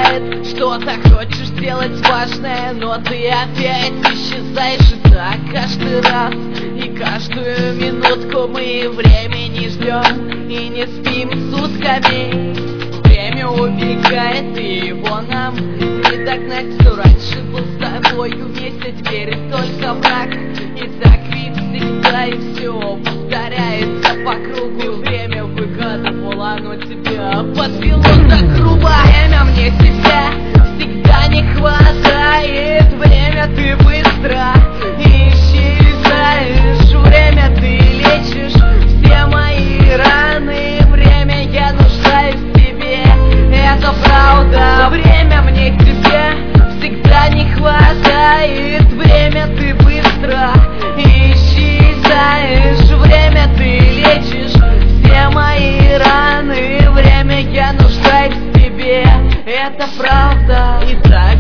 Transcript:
бывает, что-то хочешь сделать важное, но ты опять исчезаешь. И так каждый раз и каждую минутку мы времени ждем и не спим сутками. Время убегает, и его нам не догнать. Кто раньше был с тобою вместе, теперь только враг. И так ведь всегда, и все повторяется по кругу. Время выгадывало, оно тебя подвело так грубо. Время мне тебя всегда не хватает. Время ты быстро исчезаешь. Время ты лечишь все мои раны. Время я нуждаюсь в тебе, это правда. Время мне тебя всегда не хватает. Время ты быстро исчезаешь. Время ты лечишь все мои раны. Время я нуждаюсь в тебе, это правда. И так